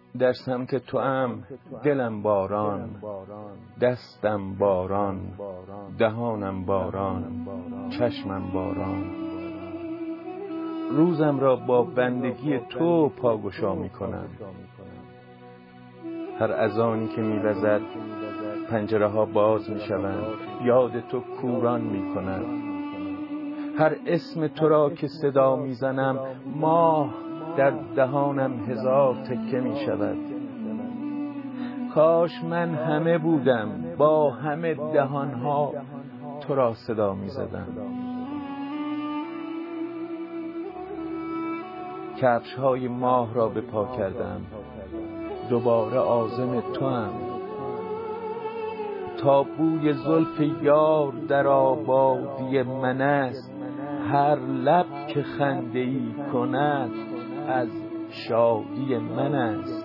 در سمت توام دلم باران، دستم باران، دهانم باران، چشمم باران. روزم را با بندگی تو پاگشا می کنم. هر اذانی که می وزد پنجره ها باز می شوند، یاد تو کوران می کند. هر اسم تو را که صدا می زنم، ماه در دهانم هزار تکه می شود. کاش من همه بودم، با همه دهانها تو را صدا می زدم. کفش های ماه را به پا کردم، دوباره عازم توام. تا بوی زلف یار در آبادی من است، هر لب که خنده ای کند از شادی من است.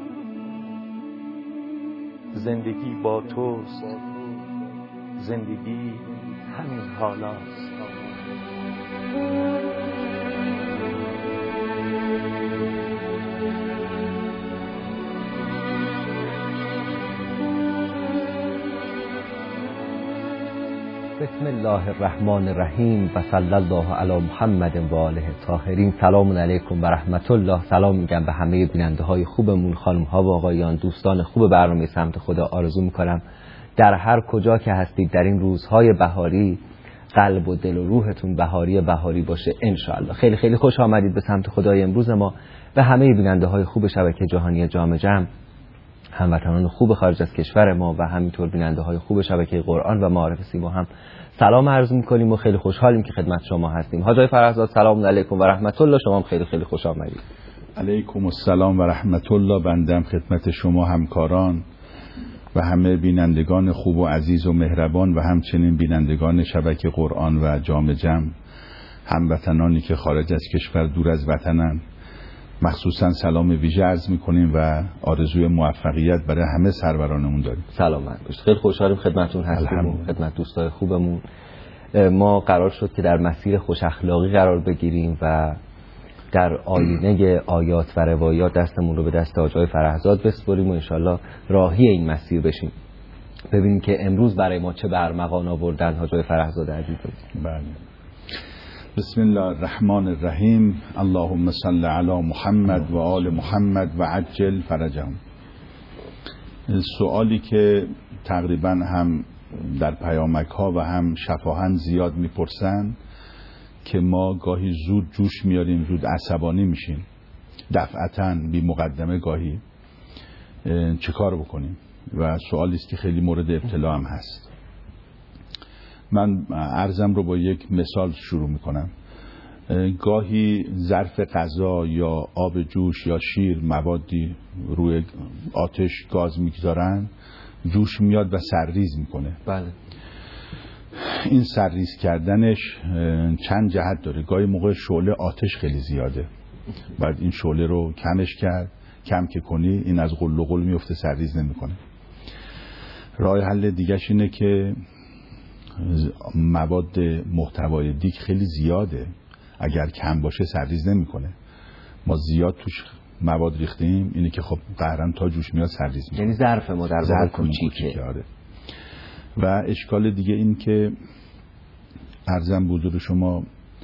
زندگی با توست، زندگی همین حالاست. بسم الله الرحمن الرحیم و صلی الله علی محمد و آله الطاهرین. سلام علیکم و رحمت الله. سلام میگم به همه بیننده های خوبمون، خانم ها و آقایان، دوستان خوب برنامه سمت خدا. آرزو میکنم در هر کجا که هستید در این روزهای بهاری قلب و دل و روحتون بهاری باشه ان شاء الله. خیلی خیلی خوش آمدید به سمت خدای امروز ما و همه بیننده های خوب شبکه جهانی جام جم، هموطنان خوب خارج از کشور ما و همینطور بیننده های خوب شبکه قرآن و معارف سیما هم سلام عرض میکنیم و خیلی خوشحالیم که خدمت شما هستیم. حاج آقای فرهزاد سلام علیکم و رحمت الله. شما هم خیلی خیلی خوش آمدید. علیکم السلام و رحمت الله. بندم خدمت شما همکاران و همه بینندگان خوب و عزیز و مهربان و همچنین بینندگان شبکه قرآن و جام جم، هموطنانی که خارج از کشور دور از وطنن، مخصوصا سلام ویژه عرض میکنیم و آرزوی موفقیت برای همه سرورانمون داریم. سلامت باشید. خیلی خوشحالیم خدمتتون هستیم، خدمت دوستای خوبمون. ما قرار شد که در مسیر خوش اخلاقی قرار بگیریم و در آینه آیات و روایات دستمون رو به دست حاج آقای فرهزاد بسپاریم و انشالله راهی این مسیر بشیم. ببینیم که امروز برای ما چه برمغان آوردن حاج آقای فرهزاد عزیز. بله. بسم الله الرحمن الرحیم. اللهم صل علی محمد و آل محمد و عجل فرجهم. سوالی که تقریبا هم در پیامک ها و هم شفاهن زیاد میپرسن که ما گاهی زود جوش میاریم، زود عصبانی میشیم، دفعتاً بی مقدمه گاهی چه کار بکنیم؟ و سوالی است که خیلی مورد ابتلا هم هست. من عرضم رو با یک مثال شروع میکنم. گاهی ظرف غذا یا آب جوش یا شیر موادی روی آتش گاز میگذارن، جوش میاد و سرریز میکنه. بله. این سرریز کردنش چند جهت داره. گاهی موقع شعله آتش خیلی زیاده، بعد این شعله رو کمش کرد، کم که کنی این از غل و غل میفته، سرریز نمیکنه. راه حل دیگه‌ش اینه که مواد محتوای دیگ خیلی زیاده، اگر کم باشه سرریز نمیکنه. ما زیاد توش مواد ریختیم، اینه که خب قهرن تا جوش میاد سرریز میکنه. یعنی ظرف ما در واقع کوچیکه. و اشکال دیگه این که عرضم بزرگ شما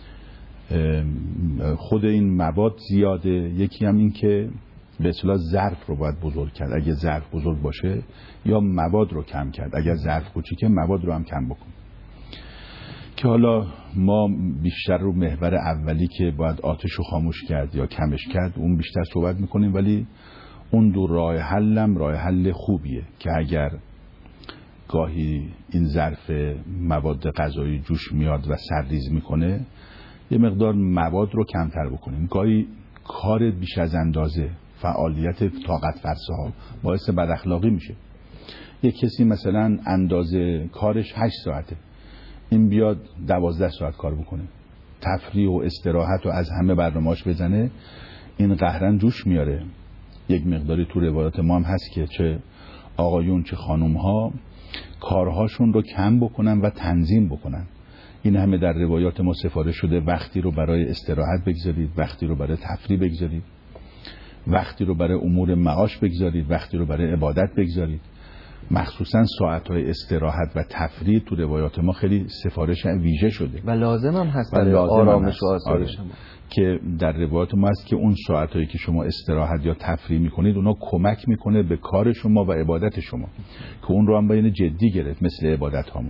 خود این مواد زیاده. یکی هم این که به اصطلاح ظرف رو باید بزرگ کرد. اگه ظرف بزرگ باشه یا مواد رو کم کرد، اگر ظرف کوچیکه مواد رو هم کم بکن. که حالا ما بیشتر رو محور اولی که باید آتش رو خاموش کرد یا کمش کرد اون بیشتر صحبت میکنیم، ولی اون دو راه حلم راه حل خوبیه که اگر گاهی این ظرف مواد غذایی جوش میاد و سرریز میکنه، یه مقدار مواد رو کمتر بکنیم. گاهی کار بیش از اندازه، فعالیت طاقت فرسا ها باعث بد اخلاقی میشه. یک کسی مثلا اندازه کارش 8 ساعته، این بیاد 12 ساعت کار بکنه، تفریح و استراحت و از همه برنامه‌اش بزنه، این قهرن جوش میاره. یک مقداری تو روایات ما هم هست که چه آقایون چه خانوم ها کارهاشون رو کم بکنن و تنظیم بکنن. این همه در روایات ما سفارش شده وقتی رو برای استراحت بگذارید، وقتی رو برای تفریح بگذارید. وقتی رو برای امور معاش بگذارید، وقتی رو برای عبادت بگذارید. مخصوصا ساعت‌های استراحت و تفریح تو روایات ما خیلی سفارش ویژه شده و لازم هم هست برای آرامش و آسایش. که در روایات ما هست که اون ساعت‌هایی که شما استراحت یا تفریح می‌کنید اونا کمک می‌کنه به کار شما و عبادت شما، که اون رو هم باید جدی گرفت مثل عبادت هامون.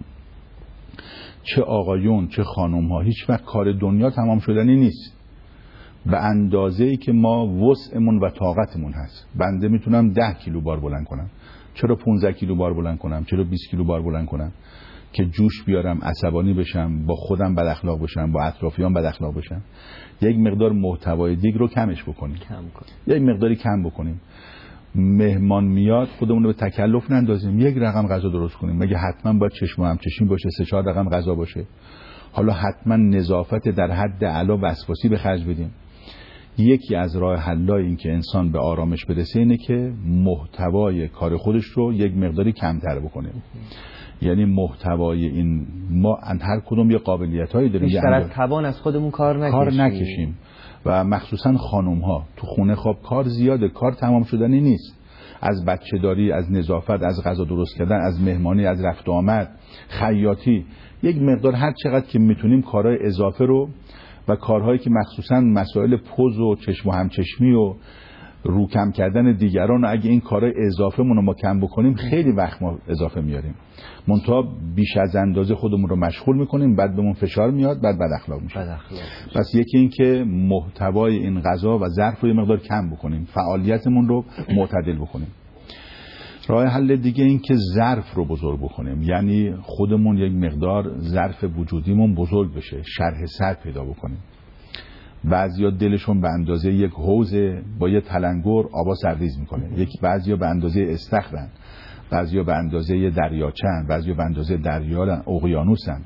چه آقایون چه خانم‌ها، هیچ وقت کار دنیا تمام شدنی نیست. به اندازه‌ای که ما وسعمون و طاقتمون هست. بنده میتونم 10 کیلو بار بلند کنم، چرا 15 کیلو بار بلند کنم، چرا 20 کیلو بار بلند کنم که جوش بیارم، عصبانی بشم، با خودم بد اخلاق بشم، با اطرافیان بد اخلاق بشم. یک مقدار محتوای دیگ رو کمش بکنیم، یک مقداری کم بکنیم. مهمان میاد خودمون رو به تکلف نندازیم، یک رقم غذا درست کنیم. مگه حتما باید چشم و همچشمی باشه، 3-4 رقم غذا باشه؟ حالا حتما نظافت در حد اعلی وسواسی به خرج بدیم. یکی از راه حل‌های این که انسان به آرامش برسه اینه که محتوای کار خودش رو یک مقداری کمتر بکنه. یعنی محتوای این ما هر کدوم یه قابلیت‌هایی داریم، بیشتر از توان از خودمون کار نکشیم. و مخصوصا خانم‌ها تو خونه خواب کار زیاده، کار تمام شدنی نیست. از بچه‌داری، از نظافت، از غذا درست کردن، از مهمانی، از رفت و آمد، خیاطی، یک مقدار هر چقدر که میتونیم کارهای اضافه رو و کارهایی که مخصوصا مسائل پوز و چشم و همچشمی و رو کم کردن دیگران، اگه این کارهای اضافه مون رو ما کم بکنیم خیلی وقت ما اضافه میاریم، منتها بیش از اندازه خودمون رو مشغول میکنیم، بعد بهمون فشار میاد، بعد بد اخلاق میشیم. پس یکی این که محتوای این غذا و ظرف رو یه مقدار کم بکنیم، فعالیتمون رو معتدل بکنیم. راه حل دیگه این که ظرف رو بزرگ بکنیم، یعنی خودمون یک مقدار ظرف وجودیمون بزرگ بشه، شرح صدر پیدا بکنیم. بعضیا دلشون به اندازه یک حوض با یه تلنگر آبا سرریز میکنه، بعضیا به اندازه استخرن، بعضیا به اندازه دریاچه‌ن، بعضیا به اندازه دریارن، اقیانوسن.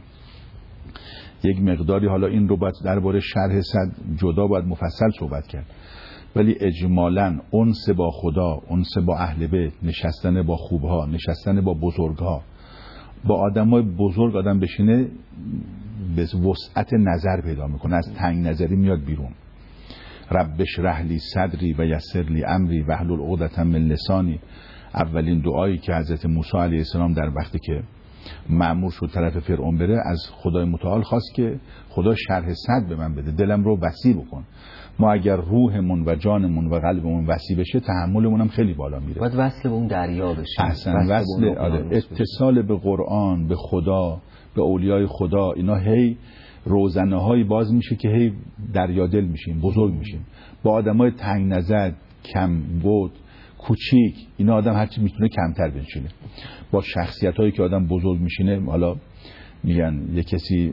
یک مقداری حالا این رو باید درباره شرح صدر جدا باید مفصل صحبت کرد، ولی اجمالاً انس با خدا، انس با اهل بیت، نشستن با خوبها، نشستن با بزرگها، با آدمای بزرگ آدم بشینه به وسعت نظر پیدا میکنه، از تنگ نظری میاد بیرون. رب اشرح لی صدری و یسر لی امری واحلل عقدة من لسانی، اولین دعایی که حضرت موسی علیه السلام در وقتی که مأمور شد طرف فرعون بره از خدای متعال خواست که خدا شرح صدر به من بده، دلم رو وسیع بکن. ما اگر روحمون و جانمون و قلبمون وسیع بشه تحملمون هم خیلی بالا میره. باید وصل به اون دریا بشه. احسن وصل اتصال به قرآن، به خدا، به اولیای خدا، اینا هی روزنه‌هایی باز میشه که هی دریادل میشیم، بزرگ میشیم. با آدمای تنگ نظر، کم بود، کوچیک، اینا آدم هرچی میتونه کمتر بنشینه. با شخصیتایی که آدم بزرگ میشینه، حالا میگن یک کسی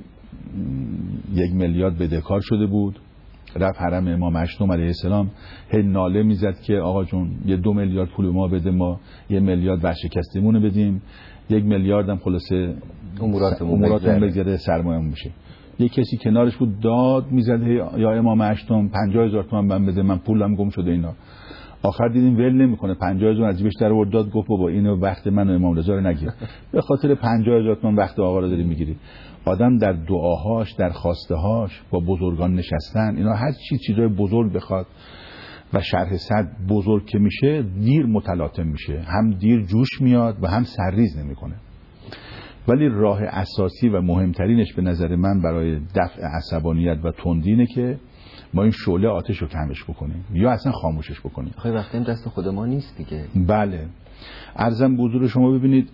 1 میلیارد بدهکار شده بود، رفت حرم امام هشتم علیه السلام، هی ناله میزد که آقا جون یه 2 میلیارد پول ما بده، ما 1 میلیارد ورشکستمون بدیم، 1 میلیارد هم خلاصه اموراتمون بگذره، سرمایه‌مون میشه. یه کسی کنارش بود داد میزد یا امام هشتم 50,000 تومان من بده، من پولم گم شده اینا. آخر دیدیم ول نمیکنه، 50,000 از جیبش در آورد داد، گفت بابا اینو وقت من و امام رضا رو نگیر، به خاطر 50,000 تومان وقت آقا رو داری میگیری. آدم در دعاهاش، در خواستهاش با بزرگان نشستن، اینا هر چیزای بزرگ بخواد و شرح صدر بزرگ که میشه دیر متلاطم میشه، هم دیر جوش میاد و هم سرریز نمیکنه. ولی راه اساسی و مهمترینش به نظر من برای دفع عصبانیت و تندی اینه که ما این شعله آتش رو کمش بکنیم یا اصلا خاموشش بکنیم. خیلی وقتی دست خود ما نیست دیگه. بله. عرضم به حضور شما ببینید،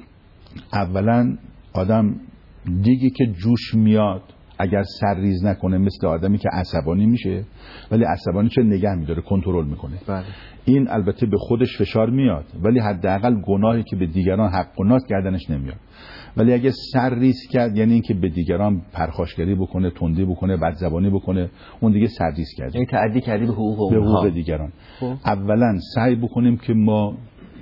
اولا آدم دیگه که جوش میاد اگر سرریز نکنه مثل آدمی که عصبانی میشه، ولی عصبانی چه نگه میداره، کنترل میکنه. بله. این البته به خودش فشار میاد، ولی حداقل گناهی که به دیگران حق و ناز کردنش نمیاد. ولی اگه سرریز کرد یعنی اینکه به دیگران پرخاشگری بکنه، تندی بکنه، بدزبانی بکنه، اون دیگه سرریز کرد، یعنی تعدی کردی به حقوق دیگران. اولا سعی بکنیم که ما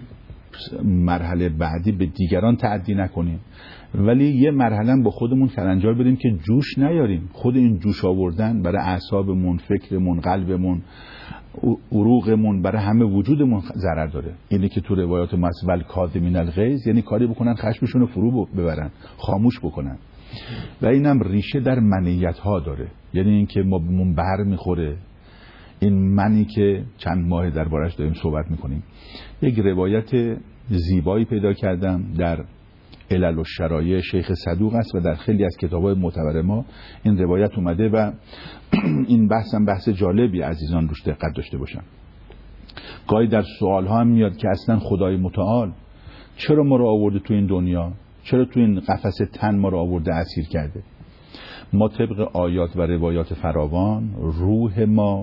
مرحله بعدی به دیگران تعدی نکنیم، ولی یه مرحله با خودمون کلنجار بدیم که جوش نیاریم. خود این جوش آوردن برای اعصابمون، فکرمون، قلبمون، عروقمون، برای همه وجودمون ضرر داره. اینه که تو روایات مسول کاظمین الغیظ، یعنی کاری بکنن خشمشون رو فرو ببرن، خاموش بکنن. و اینم ریشه در منیت ها داره، یعنی اینکه ما بهمون بر میخوره، این منی که چند ماه دربارش داریم صحبت میکنیم. یک روایت زیبایی پیدا کردم در علل و شرایع شیخ صدوق است و در خیلی از کتاب‌های معتبر ما این روایت اومده و این بحث جالبی عزیزان روش دقت داشته باشن. گاهی در سوال‌ها هم میاد که اصلا خدای متعال چرا ما رو آورده تو این دنیا؟ چرا تو این قفس تن ما رو آورده اسیر کرده؟ ما طبق آیات و روایات فراوان روح ما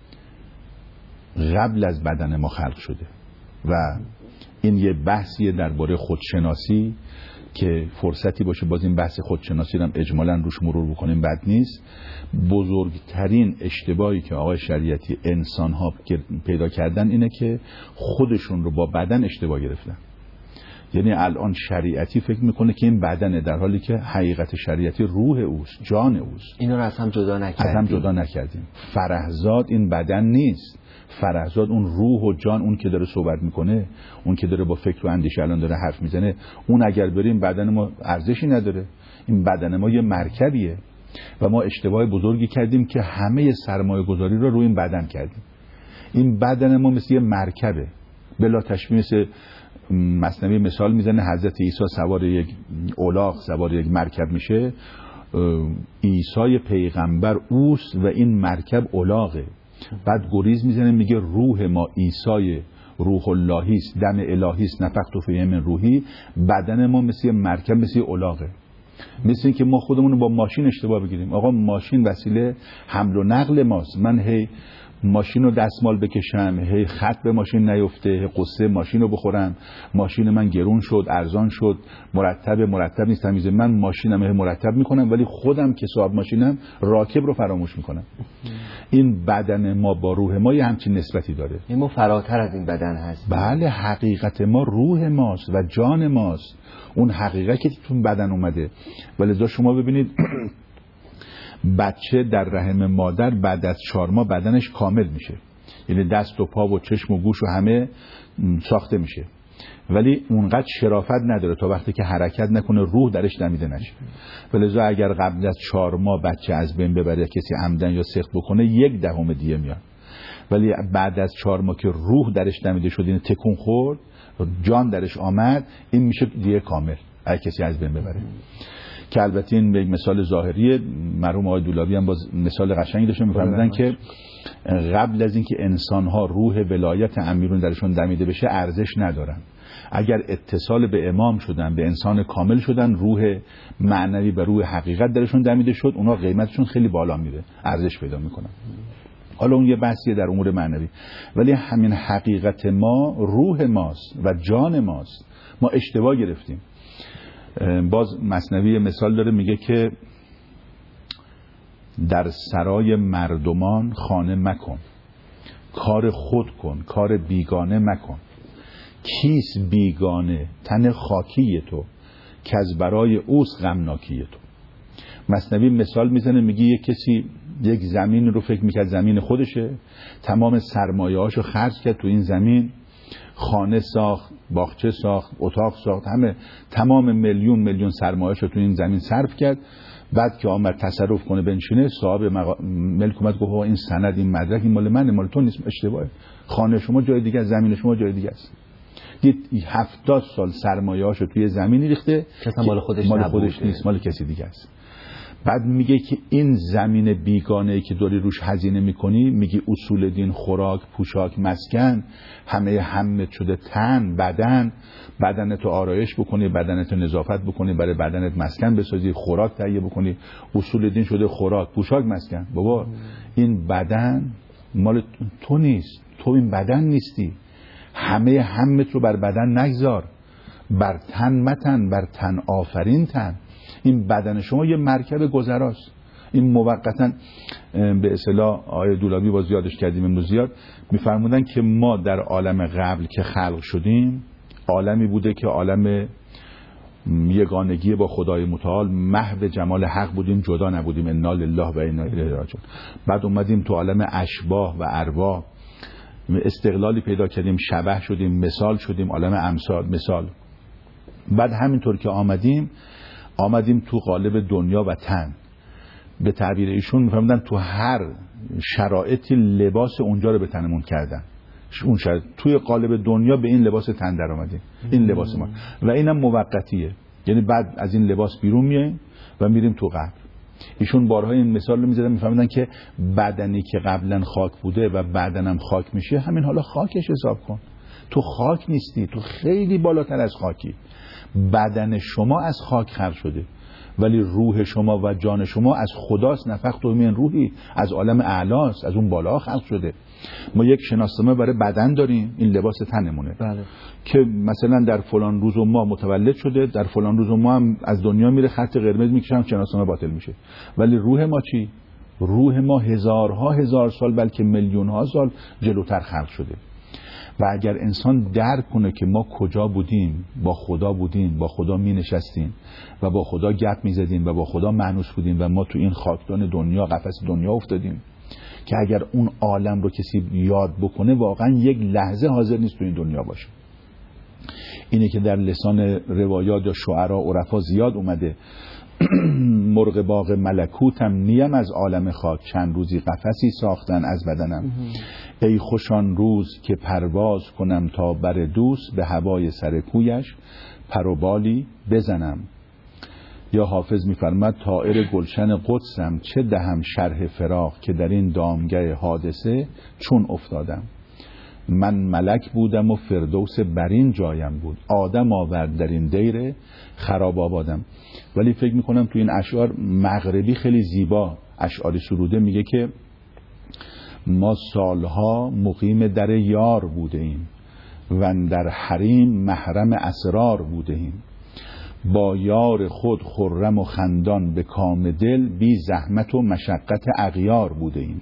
قبل از بدن ما خلق شده و این یه بحثیه درباره خودشناسی که فرصتی باشه باز این بحث خودشناسی رو هم اجمالاً روش مرور بکنیم بد نیست. بزرگترین اشتباهی که آقای شریعتی انسان‌ها پیدا کردن اینه که خودشون رو با بدن اشتباه گرفتن. یعنی الان شریعتی فکر میکنه که این بدنه، در حالی که حقیقت شریعتی روح اوست، جان اوست. اینو رو از هم جدا نکردیم. فرهزاد این بدن نیست. فرهزاد اون روح و جان، اون که داره صحبت میکنه، اون که داره با فکر و اندیشه الان داره حرف میزنه، اون اگر بریم بدن ما ارزشی نداره. این بدن ما یه مرکبیه و ما اشتباه بزرگی کردیم که همه سرمایه گذاری رو روی این بدن کردیم. این بدن ما مثل یه مرکبه، بلا تشبیه مثل مثنوی مثال میزنه حضرت عیسی سوار یک الاغ، سوار یک مرکب میشه. عیسی پیغمبر اوست و این مرکب الاغه. بعد گریز میزنه میگه روح ما عیسی روح اللهی است، دم الهی است، نفخت فیه من روحی. بدن ما مثل مرکب، مثل الاغه. مثل این که ما خودمون رو با ماشین اشتباه بگیریم. آقا ماشین وسیله حمل و نقل ماست. من هی ماشین رو دستمال بکشم، هی خط به ماشین نیفته، هی قصه ماشین رو بخورم، ماشین من گرون شد، ارزان شد، مرتب نیست، تمیزه. من ماشینم هی مرتب میکنم ولی خودم که صاحب ماشینم راکب رو فراموش میکنم. این بدن ما با روح ما یه همچین نسبتی داره. ما فراتر از این بدن هست. بله، حقیقت ما روح ماست و جان ماست. اون حقیقتی که تو بدن اومده. ولذا شما ببینید بچه در رحم مادر بعد از 4 ماه بدنش کامل میشه، یعنی دست و پا و چشم و گوش و همه ساخته میشه، ولی اونقدر شرافت نداره تا وقتی که حرکت نکنه، روح درش دمیده نشه. ولذا اگر قبل از 4 ماه بچه از بین ببره، کسی عمدن یا سخت بکنه، 1/10 دیه میاد. ولی بعد از 4 ماه که روح درش دمیده شد، این تکون خورد، جان درش آمد، این میشه دیه کامل اگه کسی از بین ببره. که البته این به مثال ظاهریه. مرحوم آقای دولابی هم باز مثال قشنگی داشتن، می‌فرمودن که قبل از اینکه انسان‌ها روح ولایت امیرون درشون دمیده بشه ارزش ندارن. اگر اتصال به امام شدن، به انسان کامل شدن، روح معنوی به روح حقیقت درشون دمیده شد، اونا قیمتشون خیلی بالا میره، ارزش پیدا میکنن. حالا اون یه بحثیه در امور معنوی، ولی همین حقیقت ما روح ماست و جان ماست. ما اشتباه گرفتیم. باز مثنوی مثال داره، میگه که در سرای مردمان خانه مکن، کار خود کن، کار بیگانه مکن. کیس بیگانه تن خاکی تو، که از برای اوست غمناکی تو. مثنوی مثال میزنه، میگه یک کسی یک زمین رو فکر میکرد زمین خودشه، تمام سرمایه‌هاشو خرج کرد تو این زمین، خانه ساخت، باغچه ساخت، اتاق ساخت، همه تمام میلیون سرمایه‌اشو تو این زمین صرف کرد. بعد که آمد تصرف کنه بنشینه، صاحب ملک اومد گفت این سند، این مدرک، این مال منه، مال تو نیست، اشتباهه. خانه شما جای دیگه است، زمین شما جای دیگه است. دید 70 سال سرمایه‌اشو توی زمینی ریخته که مال خودش نیست، مال کسی دیگه است. بعد میگه که این زمین بیگانه‌ای که داری روش هزینه میکنی، میگی اصول دین خوراک، پوشاک، مسکن، همه همت شده تن، بدنتو آرایش بکنی، بدنتو نظافت بکنی، برای بدنت مسکن بسازی، خوراک تهیه بکنی. اصول دین شده خوراک، پوشاک، مسکن. بابا این بدن مال تو نیست، تو این بدن نیستی. همه همت رو بر بدن نگذار، بر تن متن، بر تن آفرین تن. این بدن شما یه مرکب گذراست. این موقتا به اصطلاح آیه دولابی باز یادش کردیم امروز زیاد، میفرمودن که ما در عالم قبل که خلق شدیم، عالمی بوده که عالم یگانگی با خدای متعال، محو جمال حق بودیم، جدا نبودیم، انا لله و انا الیه راجعون. بعد اومدیم تو عالم اشباح و ارواح، استقلالی پیدا کردیم، شبح شدیم، مثال شدیم، عالم امثال، مثال. بعد همینطور که آمدیم تو قالب دنیا و تن. به تعبیر ایشون میفهمیدن تو هر شرایطی لباس اونجا رو به تنمون کردن. اون شاید توی قالب دنیا به این لباس تن در آمدیم، این لباس ما و اینم موقتیه، یعنی بعد از این لباس بیرون میایم و میریم تو قبر. ایشون بارها این مثال رو میزدن، میفهمیدن که بدنی که قبلا خاک بوده و بعدنم خاک میشه، همین حالا خاکش حساب کن. تو خاک نیستی، تو خیلی بالاتر از خاکی. بدن شما از خاک خلق شده ولی روح شما و جان شما از خداست، نفخت من روحی، از عالم اعلاست، از اون بالا خلق شده. ما یک شناسنامه برای بدن داریم، این لباس تنمونه. بله. که مثلا در فلان روز و ماه متولد شده، در فلان روز و ماه هم از دنیا میره، خط قرمز میکشن، شناسنامه باطل میشه. ولی روح ما چی؟ روح ما هزارها هزار سال بلکه میلیونها سال جلوتر خلق شده. و اگر انسان درک کنه که ما کجا بودیم، با خدا بودیم، با خدا می نشستیم و با خدا گپ می زدیم و با خدا مانوس بودیم و ما تو این خاکدان دنیا، قفس دنیا افتادیم، که اگر اون عالم رو کسی یاد بکنه واقعا یک لحظه حاضر نیست تو این دنیا باشه. اینه که در لسان روایات یا شعرا عرفا زیاد اومده مرغ باغ ملکوتم نیم از عالم خاک، چند روزی قفسی ساختن از بدنم. ای خوشان روز که پرواز کنم تا بر دوست، به هوای سر کویش پر و بالی بزنم. یا حافظ میفرماد طائر گلشن قدسم، چه دهم شرح فراق که در این دامگه حادثه چون افتادم. من ملک بودم و فردوس برین جایم بود، آدم آورد در این دیر خراب آبادم. ولی فکر میکنم تو این اشعار مغربی خیلی زیبا اشعاری سروده، میگه که ما سالها مقیم در یار بوده ایم و در حریم محرم اسرار بوده ایم. با یار خود خرم و خندان به کام دل، بی زحمت و مشقت اغیار بوده ایم.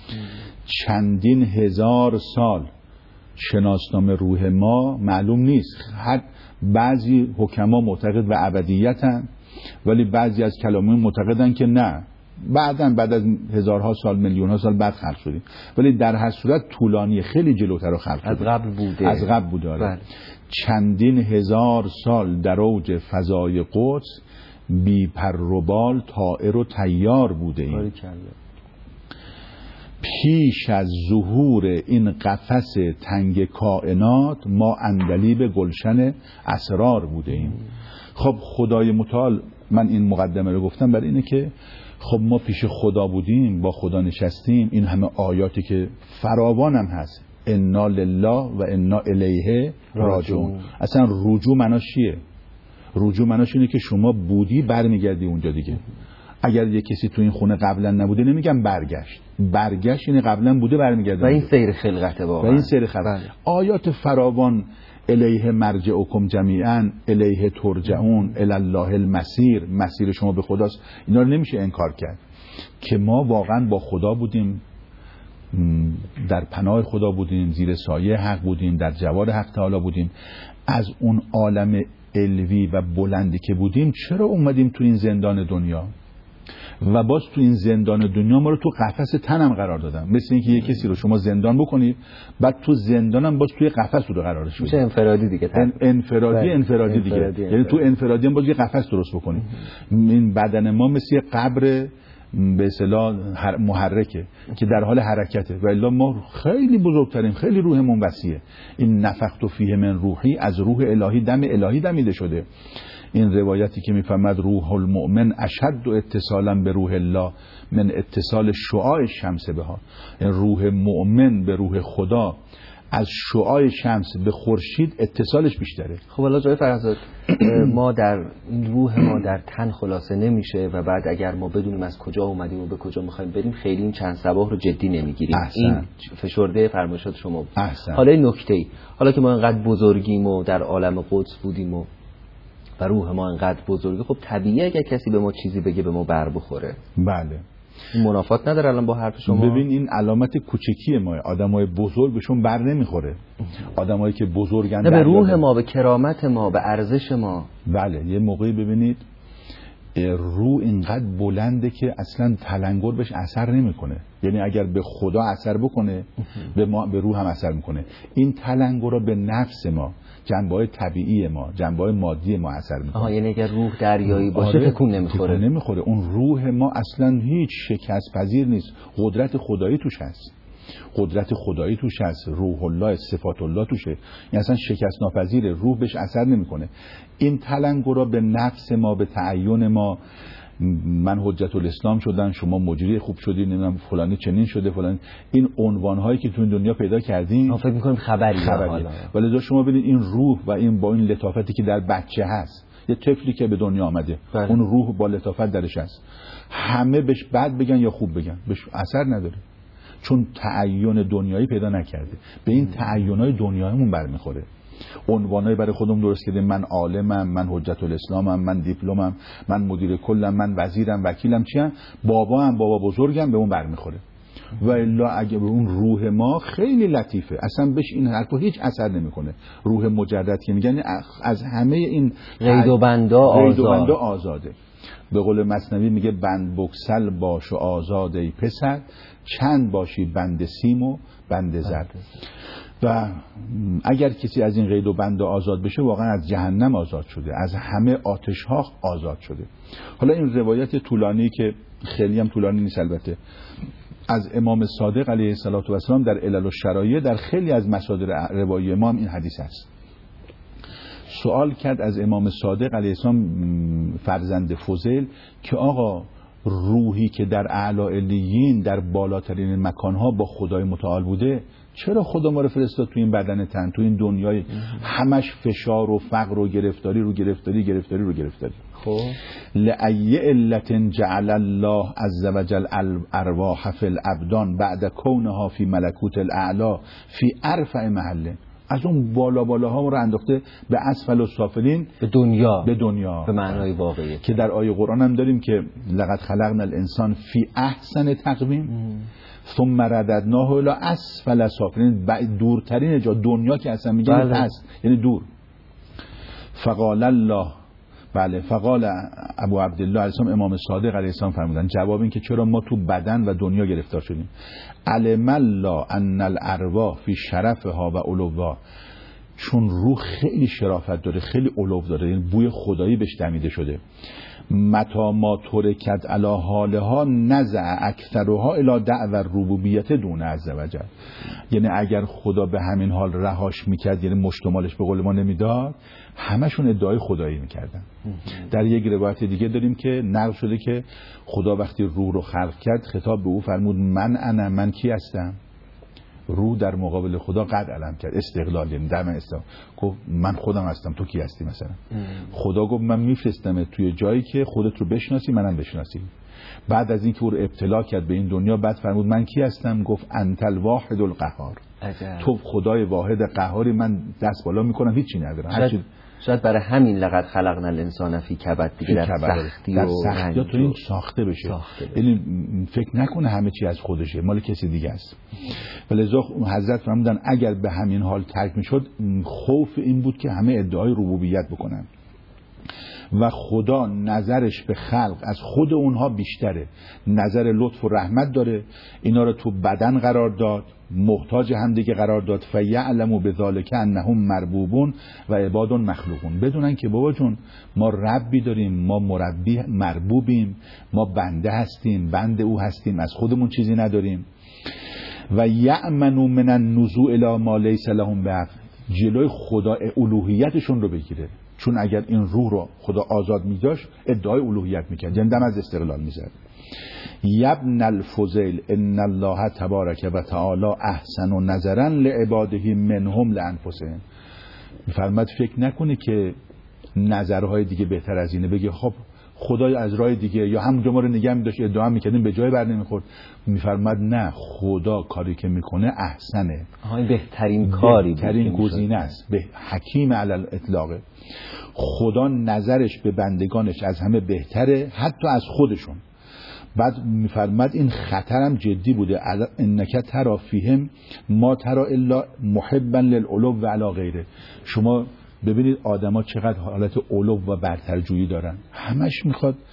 چندین هزار سال شناسنامه روح ما معلوم نیست. بعضی حکما معتقد به ابدیتن ولی بعضی از کلامی معتقدن که نه، بعد از هزارها سال میلیونها سال بعد خلق شدیم. ولی در هر صورت طولانی، خیلی جلوتر رو خلق شدیم، از قبل بوده. آره. چندین هزار سال در اوج فضای قدس، بی پر و بال طائر و طیار بوده ایم. پیش از ظهور این قفس تنگ کائنات، ما عندلیب گلشن اسرار بوده ایم. خب خدای متعال، من این مقدمه رو گفتم برای اینه که خب ما پیش خدا بودیم، با خدا نشستیم. این همه آیاتی که فراوان هم هست، انا لله و انا الیه راجعون. اصلا رجوع معناش چیه؟ رجوع معناش اینه که شما بودی برمیگردی اونجا دیگه. اگر یه کسی تو این خونه قبلا نبوده نمیگم برگشت اینه قبلا بوده برمیگرده. و این سیر خلقته واقعا. و این سیر خلقت. آیات فراوان، الیه مرجعکم جمیعا، الیه ترجعون، الی الله المسیر، مسیر شما به خداست. اینا رو نمیشه انکار کرد که ما واقعا با خدا بودیم، در پناه خدا بودیم، زیر سایه حق بودیم، در جوار حق تعالی بودیم. از اون عالم علوی و بلندی که بودیم چرا اومدیم تو این زندان دنیا؟ و باز تو این زندان دنیا ما رو تو قفس تنم قرار دادن. مثل اینکه یه کسی رو شما زندان بکنید، بعد تو زندانم باز توی قفس رو قرارش بدید. میشه انفرادی دیگه. انفرادی دیگه. یعنی تو انفرادی هم باز یه قفس درست بکنید. این بدن ما مثل قبر به اصطلاح محرکه که در حال حرکته و الا ما خیلی بزرگتریم، خیلی روحمون وسیعه. این نفخت فیه من روحی، از روح الهی دم الهی دمیده شده. این روایتی که میفهمد روح المؤمن اشد اتصالا به روح الله من اتصال شعاع شمس بها. روح مؤمن به روح خدا از شعاع شمس به خورشید اتصالش بیشتره. خب حالا جای فرزاد ما در روح ما در تن خلاصه نمیشه و بعد اگر ما بدونیم از کجا اومدیم و به کجا میخوایم بریم، خیلی این چند صباح رو جدی نمیگیریم. این فشرده فرمایشات شما بود. حالا این نکته، حالا که ما اینقدر بزرگیم و در عالم قدس بودیم و روح ما اینقدر بزرگه، خب طبیعیه اگر کسی به ما چیزی بگه به ما بر بخوره. بله. این منافات نداره الان با حرف شما؟ ببین این علامت کوچکی ما، آدمای بزرگ بهشون بر نمیخوره. آدمایی که بزرگن به روح ما، به کرامت ما، به ارزش ما. بله. یه موقعی ببینید روح اینقدر بلنده که اصلا تلنگر بهش اثر نمیکنه. یعنی اگر به خدا اثر بکنه به روح هم اثر میکنه. این تلنگرها به نفس ما، جنبه‌های طبیعی ما، جنبه‌های مادی ما اثر میکنه. یعنی اگر روح دریایی باشه تکون نمیخوره. اون روح ما اصلا هیچ شکست پذیر نیست. قدرت خدایی توش هست. روح الله، صفات الله توشه. این اصلا شکست ناپذیره. روح بهش اثر نمیکنه. این تلنگرها به نفس ما، به تعین ما، من حجت الاسلام شدم، شما مجری خوب شدی، نمیدونم فلانی چنین شده، فلان، این عنوان هایی که تو این دنیا پیدا کردین ما فکر می‌کنیم خبریه. ولی شما ببینید این روح و این با این لطافتی که در بچه هست، یه طفلی که به دنیا آمده، اون روح با لطافت درش هست، همه بهش بد بگن یا خوب بگن بهش اثر نداره، چون تعین دنیایی پیدا نکرده. به این تعین‌های دنیایمون برمیخوره. عنوانایی برای خودم درست کردیم، من عالمم، من حجت الاسلامم، من دیپلمم، من مدیر کلم، من وزیرم، وکیلم، چیم، بابا بزرگم، به اون برمیخوره. و الا اگه به اون روح ما خیلی لطیفه، اصلا بهش این حرفا هیچ اثر نمیکنه. روح مجرد که میگن از همه این قید و بندا آزاده. به قول مثنوی میگه بند بکسل باش و آزاد ای پسر، چند باشی بند سیم و بند زر. و اگر کسی از این قید و بند آزاد بشه، واقعا از جهنم آزاد شده، از همه آتش ها آزاد شده. حالا این روایت طولانی که خیلی هم طولانی نیست البته، از امام صادق علیه السلام در علل الشرایع، در خیلی از مصادر روایی ما هم این حدیث هست. سوال کرد از امام صادق علیه السلام فرزند فضیل که آقا روحی که در اعلی علیین، در بالاترین مکانها با خدای متعال بوده، چرا خدا ما رو فرستاد تو این بدن تن، تو این دنیای همش فشار و فقر و گرفتاری رو گرفتاری؟ خب لأی علت جعل الله عز وجل الارواح فی الابدان بعد کونها فی ملکوت الاعلا فی ارفع محل. از اون بالاها ما رو انداخته به اسفل السافلین، به دنیا، به معنای واقعی که در آیه قرآن هم داریم که لقد خلقنا الانسان فی احسن تقویم ثم رددناه الی اسفل سافلین، دورترین جا دنیا که اصلا میگن هست، یعنی دور. فقال الله، بله، فقال ابو عبدالله علیه السلام، امام صادق علیه السلام فرمودن جواب این که چرا ما تو بدن و دنیا گرفتار شدیم. علم الله ان الارواح فی شرفها و علوها، چون روح خیلی شرافت داره، خیلی علو داره، یعنی بوی خدایی بهش دمیده شده. متا ما ترکت علی حالها نزع اکثرها الی دعوی الربوبیت دون عز وجل. یعنی اگر خدا به همین حال رهاش میکرد، یعنی مشتمالش به قول ما نمیداد، همشون ادعای خدایی میکردن. در یک روایت دیگه داریم که نقل شده که خدا وقتی روح رو خلق کرد، خطاب به او فرمود من کی هستم؟ روح در مقابل خدا قد علم کرد، استقلال، یعنی در من استقلال، گفت من خودم هستم، تو کی هستی مثلا؟ خدا گفت من میفرستم توی جایی که خودت رو بشناسی، منم بشناسی. بعد از اینکه او رو ابتلا کرد به این دنیا، بعد فرمود من کی هستم؟ گفت انت الواحد القهار، تو خدای واحد قهاری، من دست بالا میکنم، هیچی ندارم. شاید برای همین لقد خلقنا الانسان فی کبد، دیگه در سختی و رنج تو این ساخته بشه. یعنی فکر نکنه همه چی از خودشه، مال کسی دیگه است. ولذا حضرت فرمودن اگر به همین حال ترک میشد، خوف این بود که همه ادعای ربوبیت بکنن و خدا نظرش به خلق از خود اونها بیشتره، نظر لطف و رحمت داره، اینا رو تو بدن قرار داد، محتاج هم دیگه قرار داد. فیعلموا بذلک انهم مربوبون و عباد مخلوقون، بدونن که بابا جون ما ربی داریم، ما مربوبیم، ما بنده هستیم، بنده او هستیم، از خودمون چیزی نداریم. و یأمنوا من النزوع الی ما لیس لهم بعقل، جلوی خدا الوهیتشون رو بگیره، چون اگر این روح رو خدا آزاد می‌ذاشت ادعای الوهیت می‌کرد، یعنی دم از استقلال می‌زد. یبن الفضیل ان الله تبارک و تعالی احسن نظرا لعباده منهم لانفسهم. می‌فرماد فکر نکنه که نظرهای دیگه بهتر از اینه، بگه خب خدای از راه دیگه یا همونجا ما رو نگه می‌داشت، ادعا می‌کردیم به جای بر نمی‌خورد. می‌فرماد نه، خدا کاری که می‌کنه احسنه، این بهترین کاری، بهترین گزینه است، به حکیم علی الاطلاق. خدا نظرش به بندگانش از همه بهتره، حتی از خودشون. بعد می‌فرماد این خطرم جدی بوده، انک ترا فیهم ما ترا الا محبا للعلو و علی غیره. شما ببینید آدما چقدر حالت علو و برترجویی دارن، همش میخواد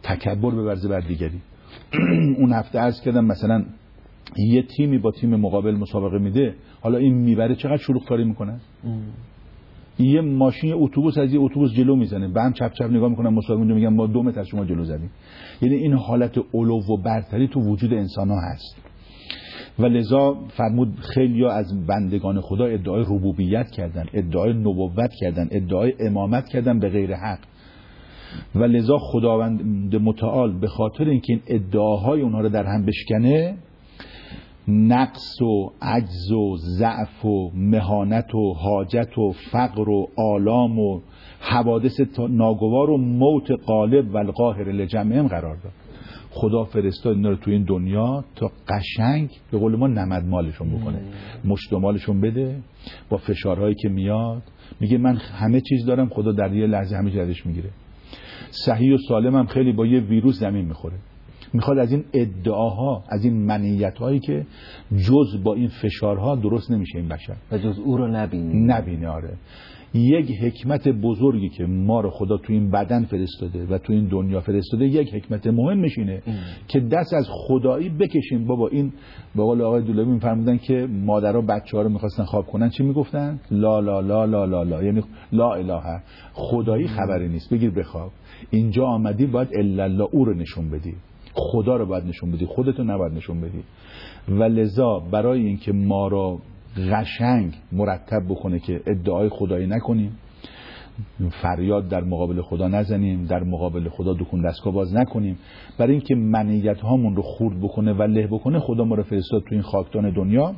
تکبر بورزه بر دیگری. اون هفته عرض کردم مثلا یه تیمی با تیم مقابل مسابقه میده، حالا این میبره چقدر شلوغ کاری میکنن. یه ماشین اتوبوس از یه اتوبوس جلو میزنه، به هم چپ چپ نگاه میکنن، مسابقه میگن ما 2 متر شما جلو زدیم. یعنی این حالت علو و برتری تو وجود انسان ها هست و لذا فرمود خیلیا از بندگان خدا ادعای ربوبیت کردن، ادعای نبوت کردن، ادعای امامت کردن به غیر حق و لذا خداوند متعال به خاطر اینکه این ادعاهای اونها رو در هم بشکنه، نقص و عجز و ضعف و مهانت و حاجت و فقر و آلام و حوادث ناگوار و موت غالب و القاهر لجمعهم قرار داد. خدا فرستاد اینا رو تو این دنیا تا قشنگ به قول ما نمدمالشون بکنه، مشتمالشون بده با فشارهایی که میاد. میگه من همه چیز دارم، خدا در یه لحظه همه چیزش میگیره. صحیح و سالم هم خیلی با یه ویروس زمین میخوره. میخواد از این ادعاها، از این منیت‌هایی که جز با این فشارها درست نمیشه این بشر و جز او رو نبینه. آره. یک حکمت بزرگی که ما رو خدا تو این بدن فرستاده و تو این دنیا فرستاده، یک حکمت مهمش اینه که دست از خدایی بکشیم. بابا این به قول آقای دولابی میفرمودن که مادرها بچه‌ها رو می‌خواستن خواب کنن چی میگفتن؟ لا لا لا لا لا لا، یعنی لا اله، خدایی خبری نیست، بگیر بخواب. اینجا آمدی باید الا الله او رو نشون بدی، خدا رو باید نشون بدی، خودتو نباید نشون بدی. و لذا برای اینکه ما رو قشنگ مرتب بکنه که ادعای خدایی نکنیم، فریاد در مقابل خدا نزنیم، در مقابل خدا دکون دستگاه باز نکنیم، برای اینکه منیت هامون رو خورد بکنه و له بکنه، خدا ما رو فرستاد تو این خاکدان دنیا.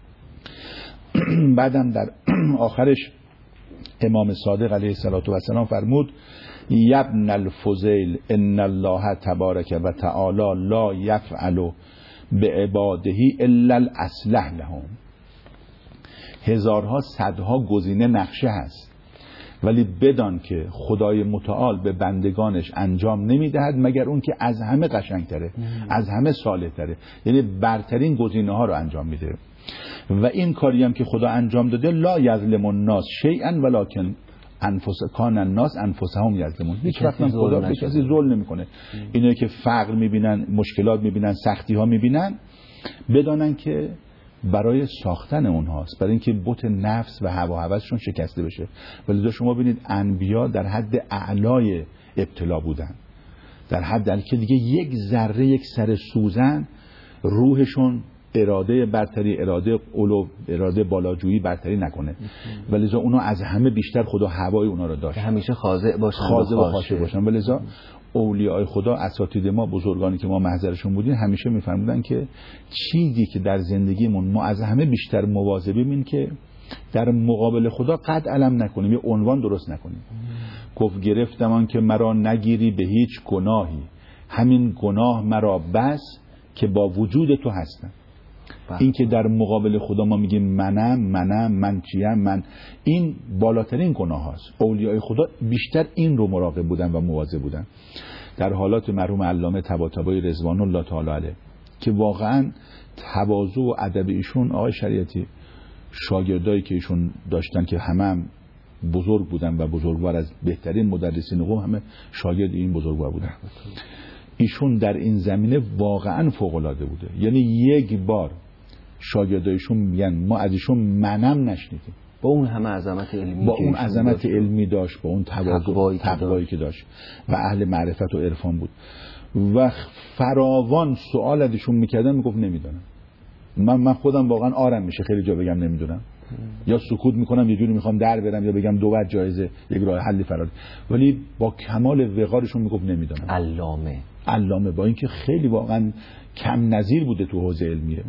بعدم در آخرش امام صادق علیه السلام فرمود یبن الفضیل ان الله تبارک و تعالی لا یفعل بعباده الا الاصلح لهم. هزارها صدها گزینه نقشه هست، ولی بدان که خدای متعال به بندگانش انجام نمیدهد مگر اون که از همه قشنگتره، از همه صالحتره، یعنی برترین گزینه ها رو انجام میده. و این کاری هم که خدا انجام داده لا یظلم الناس شیئا ولکن کان الناس انفسهم یظلمون. هیچ وقت خدا به کسی ظلم نمیکنه. اینایی که فقر میبینن، مشکلات میبینن، سختی ها میبینن، بدانن که برای ساختن اونهاست، برای اینکه بت نفس و هوا و هوسشون شکسته بشه. ولی شما ببینید انبیا در حد اعلای ابتلا بودن، در حد که دیگه یک ذره، یک سر سوزن روحشون اراده برتری، اراده علو، اراده بالاجویی برتری نکنه. ولی اونا از همه بیشتر خدا هوای اونا رو داشت، همیشه خاضع باشن، خاضع و خاشع باشن. ولی اولیاء خدا، اساتید ما، بزرگانی که ما محضرشون بودیم، همیشه میفرمودن که چیزی که در زندگیمون ما از همه بیشتر مواظبیم این که در مقابل خدا قد علم نکنیم، یه عنوان درست نکنیم. گفت گرفتم آن که مرا نگیری به هیچ گناهی، همین گناه مرا بس که با وجود تو هستم. این که در مقابل خدا ما میگیم من چیم، من، این بالاترین گناه هاست. اولیاء خدا بیشتر این رو مراقب بودن و مواظب بودن. در حالات مرحوم علامه طباطبایی رضوان الله تعالی علیه که واقعا تواضع و ادب ایشون، آقای شریعتی، شاگردایی که ایشون داشتن که همه بزرگ بودن و بزرگوار، از بهترین مدرسین قوم همه شاگرد این بزرگوار بودن. ایشون در این زمینه واقعا فوق العاده بوده. یعنی یک بار شاگردایشون میگن ما از ایشون منم نشنیدیم، با اون همه عظمت علمی، با اون عظمت علمی داشت، با اون تقوایی که داشت و اهل معرفت و عرفان بود و فراوان سوال ازشون میکردن، میگفت نمیدونم. من خودم واقعا آرم میشه خیلی جا بگم نمیدونم، یا سکوت میکنم یه جوری میخوام در برم، یا بگم دو بعد جایزه یک راه حلی فرار، ولی با کمال وقارشون میگفت نمیدونم. علامه با اینکه خیلی واقعا کم نظیر بوده تو حوزه علمیه.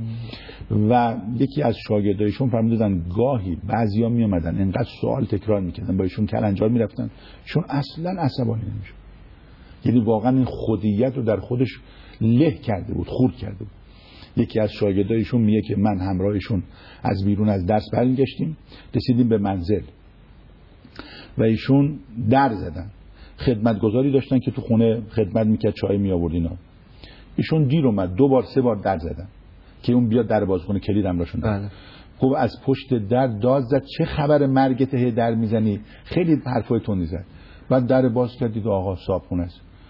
و یکی از شاگردایشون فرمودن گاهی بعضیا می اومدن انقدر سوال تکرار میکردن، با ایشون کلنجار میرفتن، چون اصلا عصبانی نمیشد. یعنی واقعا این خودیت رو در خودش له کرده بود، خورد کرده بود. یکی از شاگردایشون میگه که من همراهشون از بیرون از درس برمیگشتیم، رسیدیم به منزل و ایشون در زدن. خدمتگزاری داشتن که تو خونه خدمت میکرد، چای می آورد اینا. ایشون دیر اومد، 2 بار 3 بار در زدن که اون بیاد در باز کنه، کلید هم راشون. بله. گفت از پشت در داد زد چه خبر مرگت در میزنی، خیلی حرفای تندی زد. بعد در باز کرد دید آقا صاحب خونه است.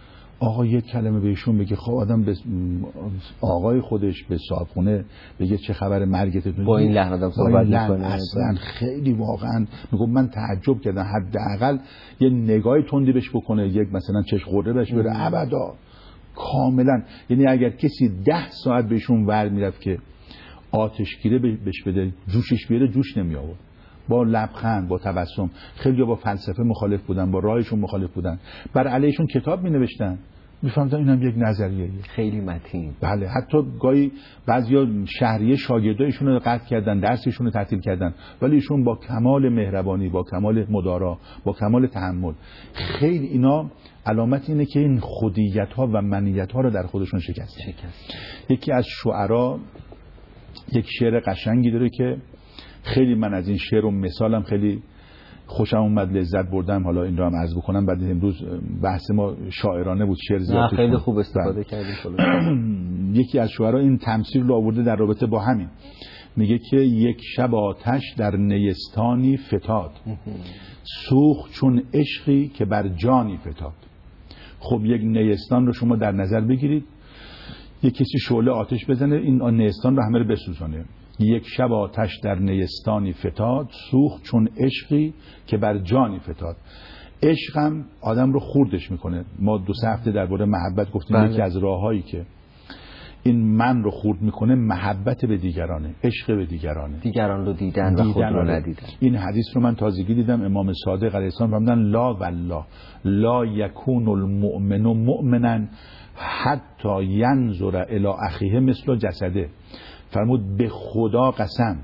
آقا یک کلمه بهشون بگه، خب آدم به آقای خودش، به صاحبخونه بگه چه خبر مرگتون، با این لحن آدم صحبت میکنه. اصلا خیلی واقعا میگم من تعجب کردم، حداقل یه نگاهی تندی بهش بکنه، یک مثلا چش قره بهش بره، ابدا کاملا. یعنی اگر کسی 10 ساعت بهشون ور میرفت که آتشگیره بهش بده، جوشش بیاره، جوش نمی آورد. با لبخند، با تبسم. خیلی با فلسفه مخالف بودن، با راهشون مخالف بودن، بر علیهشون کتاب می نوشتن، میفهمدن اینم یک نظریه خیلی متین. بله. حتی گاهی بعضیا شهریه شاگردایشون رو قطع کردن، درسشون رو تعطیل کردن، ولی ایشون با کمال مهربانی، با کمال مدارا، با کمال تحمل. خیلی اینا علامت اینه که این خودیت ها و منیت ها رو در خودشون شکست. یکی از شعرا یک شعر قشنگی داره که خیلی من از این شعر و مثالم خیلی خوشم اومد، لذت بردم. حالا این رو هم عرض بکنم. بعد امروز بحث ما شاعرانه بود، شعر زیاد خیلی خوب استفاده کردیم. یکی از شعرا این تمثیل رو آورده در رابطه با همین، میگه که یک شب آتش در نیستانی فتاد، سوخت چون عشقی که بر جانی فتاد. خب یک نیستان رو شما در نظر بگیرید، یک کسی شعله آتش بزنه، این نیستان رو همه رو بسوزانه. یک شب آتش در نیستانی فتاد، سوخت چون عشقی که بر جانی فتاد. عشقم آدم رو خوردش میکنه. ما 2-3 هفته درباره محبت گفتیم. یکی از راههایی که این من رو خورد میکنه محبت به دیگرانه، عشق به دیگرانه، دیگران رو دیدن و خود رو ندیدن. این حدیث رو من تازگی دیدم، امام صادق علیه السلام فرمودن لا والله لا یکون المؤمن مؤمنا حتی ینظر الی اخیه مثل جسده. فرمود به خدا قسم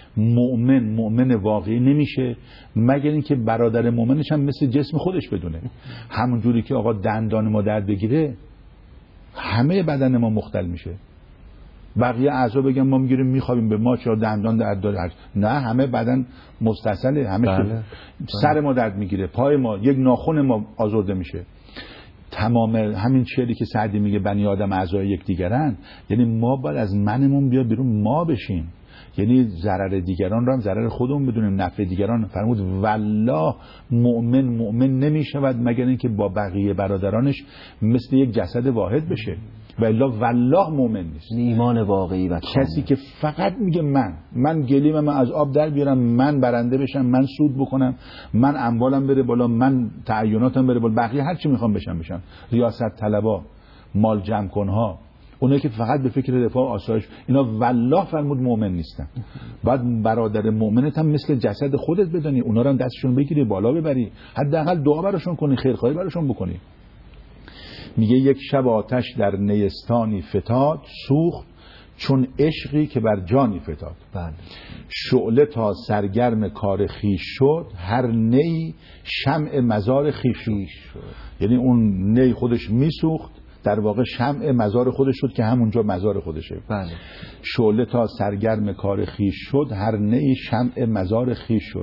مؤمن واقعی نمیشه مگر اینکه برادر مؤمنش هم مثل جسم خودش بدونه. همون جوری که آقا دندان ما درد بگیره همه بدن ما مختل میشه. بقیه اعضا بگن ما میگیریم میخوابیم، به ما چرا دندان درد داره؟ نه، همه بدن متصله، همه سر ما درد میگیره، پای ما، یک ناخن ما آزرده میشه. تمام همین شعری که سعدی میگه بنی آدم اعضای یکدیگرن، یعنی ما باید از منمون بیاد بیرون، ما بشیم، یعنی ضرر دیگران رو هم ضرر خودمون بدونیم، نفع دیگران. فرمود والله مؤمن نمیشود مگر اینکه با بقیه برادرانش مثل یک جسد واحد بشه، والله والله مؤمن نیست. ایمان واقعی و کسی که فقط میگه من گلیمم از آب در بیارم، من برنده بشم، من سود بکنم، من اموالم بره بالا، من تعیناتم بره بالا، بقیه هر چی میخوام بشم، ریاست طلبا، مال جمع کنها، اونایی که فقط به فکر رفاه و آسایش، اینا والله فرمود مؤمن نیستن. بعد برادر مؤمنت هم مثل جسد خودت بدانی، اونا رو هم دستشون بگیری بالا ببری، حداقل دعا براشون کنی، خیرخواهی براشون بکنی. میگه یک شب آتش در نیستانی فتاد، سوخت چون عشقی که بر جانی فتاد. شعله تا سرگرم کار خیش شد، هر نی شمع مزار خیش شد. یعنی اون نی خودش میسوخت، در واقع شمع مزار خودش شد که همونجا مزار خودشه. بله. شعله تا سرگرم کار خیش شد، هر نی شمع مزار خیش شد.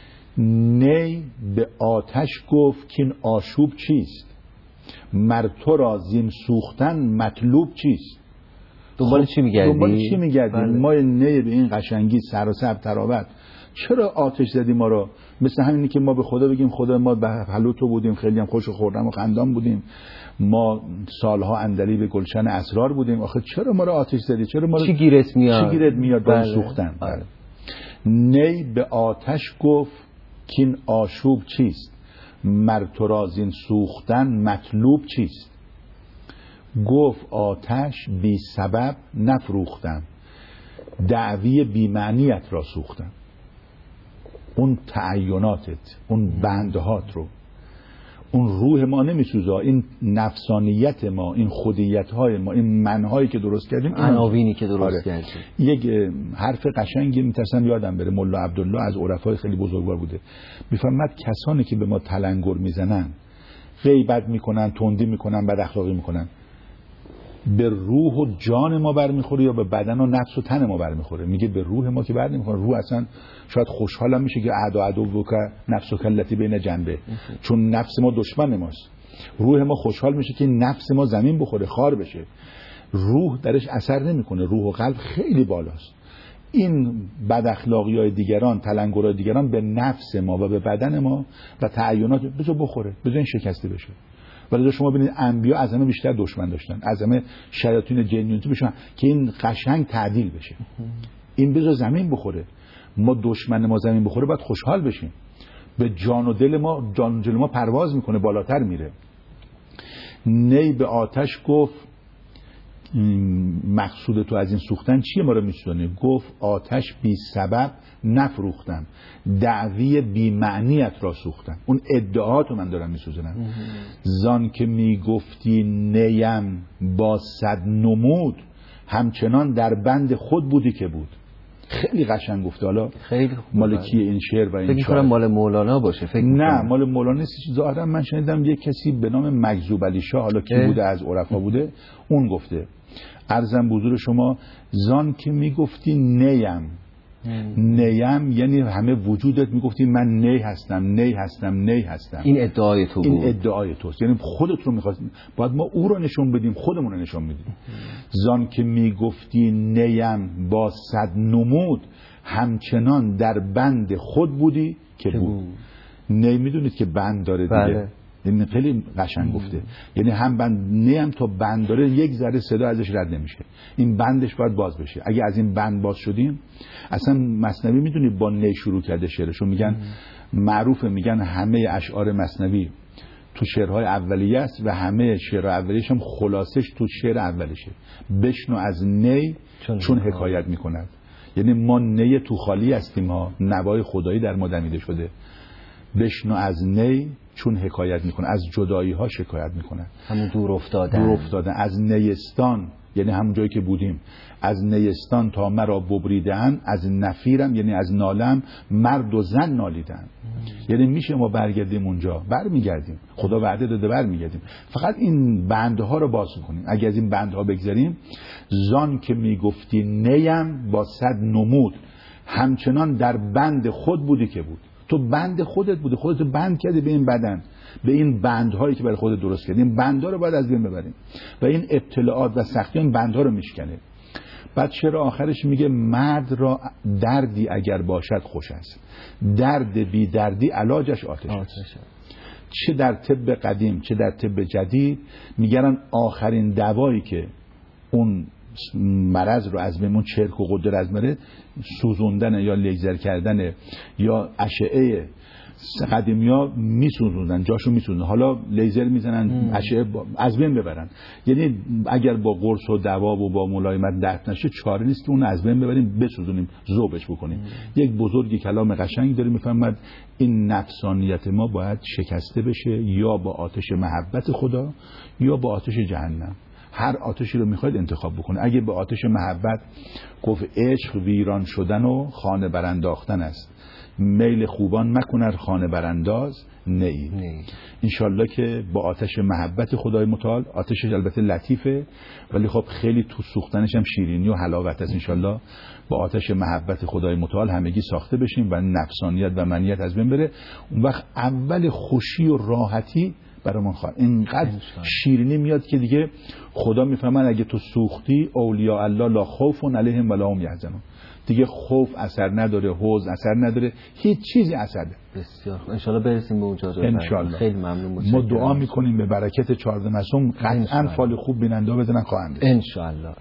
نی به آتش گفت که این آشوب چیست، مر تو را زین سوختن مطلوب چیست. دنبال چی میگردی؟ بله. ما نی به این قشنگی، سراسر تراوت، چرا آتش زدی ما رو؟ مثل همینی که ما به خدا بگیم خدا ما به پلو تو بودیم، خیلی هم خوش و خوردم و خندان بودیم، ما سالها عندلیب گلشن اسرار بودیم، آخه چرا ما رو آتش زدی؟ چرا ما رو چی گیرت میاد؟ با سوختن. نی به آتش گفت که این آشوب چیست، مر تو را زین سوختن مطلوب چیست. گفت آتش بی سبب نفروختم، دعوی بی معنیت را سوختم. اون تعیناتت، اون بندهات رو، اون روح ما نمیسوزه، این نفسانیت ما، این خودیت های ما، این منهایی که درست کردیم، عناوینی که درست کردیم. یک حرف قشنگی میترسم یادم بره، ملا عبدالله از عرفای خیلی بزرگوار بوده، میفهمد کسانی که به ما تلنگر میزنن، غیبت میکنن، تندی میکنن، بد اخلاقی میکنن، به روح و جان ما برمیخوره یا به بدن و نفس و تن ما برمیخوره؟ میگه به روح ما که برمیخوره. روح اصلا شاید خوشحالم میشه که عدو که نفس و کلتی بین جنبه، چون نفس ما دشمن ماست. روح ما خوشحال میشه که نفس ما زمین بخوره، خار بشه. روح درش اثر نمیکنه، روح و قلب خیلی بالاست. این بد اخلاقی های دیگران، تلنگرهای دیگران به نفس ما و به بدن ما و تعینات بذار بخوره، بذار این شکسته بشه. ولی شما ببینید انبیا از همه بیشتر دشمن داشتن، از همه شیاطین جنیتی بشن که این قشنگ تعدیل بشه. این بذار زمین بخوره، ما دشمن ما زمین بخوره باید خوشحال بشیم. به جان و دل ما پرواز میکنه، بالاتر میره. نی به آتش گفت مقصود تو از این سوختن چیه ما رو میسوزونه؟ گفت آتش بی سبب نفروختم، دعوی بی معنیت را سوختم. اون ادعاتو من دارم میسوزونم. زان که میگفتی نیم با صد نمود، همچنان در بند خود بودی که بود. خیلی قشنگ گفته. حالا خیلی مال کیه این شعر و این فکر می‌کنم مال مولانا باشه. نه مال مولانا نیست. ظاهرا من شنیدم یک کسی به نام مجذوب علی شاه، حالا کی بوده از عرفا بوده، اون گفته. عرضم حضور شما زان که میگفتی نیم، نیم یعنی همه وجودت میگفتی من نی هستم، نی هستم، نی هستم. این ادعای تو بود. این ادعای توست، یعنی خودت رو میخواست. باید ما او رو نشون بدیم، خودمون رو نشون بدیم. زان که میگفتی نیم با صد نمود، همچنان در بند خود بودی که بود. نی میدونید که بند داره دیگه. بله. این خیلی قشنگ گفته. یعنی هم بند نیم تا بند داره، یک ذره صدا ازش رد نمیشه. این بندش باید باز بشه. اگه از این بند باز شدیم، اصلا مثنوی میدونید با نی شروع کرده شعرشو. میگن معروفه، میگن همه اشعار مثنوی تو شعرهای اولیه است و همه شعرهای اولیه‌ش هم خلاصش تو شعر اولشه. بشنو از نی چون حکایت میکند. یعنی ما نی تو خالی هستیم ها، نوای خدایی در ما دمیده شده. بشنو از نی چون حکایت میکنه، از جدایی ها شکایت میکنه، همون دور افتادن از نیستان، یعنی همون جایی که بودیم. از نیستان تا مرا ببریدن، از نفیرم یعنی از نالم مرد و زن نالیدن. یعنی میشه ما برگردیم اونجا، برمیگردیم، خدا وعده داده برمیگردیم. فقط این بندها رو باز کنیم. اگه از این بندها بگذاریم، زان که میگفتی نیم با صد نمود، همچنان در بند خود بودی که بود. تو بند خودت بوده، خودت بند کردی به این بدن، به این بندهایی که برای خودت درست کردی. این بندها رو باید از بین ببریم و این ابتلاعات و سختی این بندها رو میشکنه. بعد شعر آخرش میگه مرد را دردی اگر باشد خوش است، درد بی دردی علاجش آتش است. چه در طب قدیم چه در طب جدید میگن آخرین دوایی که اون مرض رو از بین، چرک و غده از بره، سوزوندن یا لیزر کردن یا اشعه. قدیمیا میسوزوندن، جاشو میسوزوندن، حالا لیزر میزنن اشعه از بین ببرن. یعنی اگر با قرص و دوا و با ملایمت درد نشه، چاره نیست که اون از بین ببریم، بسوزونیم، ذوبش بکنیم. یک بزرگی کلام قشنگ داره میفهمد این نفسانیت ما باید شکسته بشه، یا با آتش محبت خدا یا با آتش جهنم. هر آتشی رو میخواید انتخاب بکنه. اگه به آتش محبت، گفت عشق ویران شدن و خانه برانداختن است، میل خوبان مکنر خانه برانداز نی. انشالله که با آتش محبت خدای متعال، آتشش البته لطیفه ولی خب خیلی تو سوختنش هم شیرینی و حلاوت است. انشالله با آتش محبت خدای متعال همگی ساخته بشیم و نفسانیت و منیت از بین بره. اون وقت اول خوشی و راحتی برامون خواهد. اینقدر شیرینی میاد که دیگه خدا میفهمن اگه تو سوختی، اولیاء الله لا خوف علیهم ولا هم یحزنون. دیگه خوف اثر نداره، حزن اثر نداره، هیچ چیزی اثر نداره. بسیار ان شاءالله برسیم به اونجا. خیلی ممنون. ما دعا میکنیم به برکت 14 معصوم قطعا فال خوب بیننده بزنن خواهند. ان شاءالله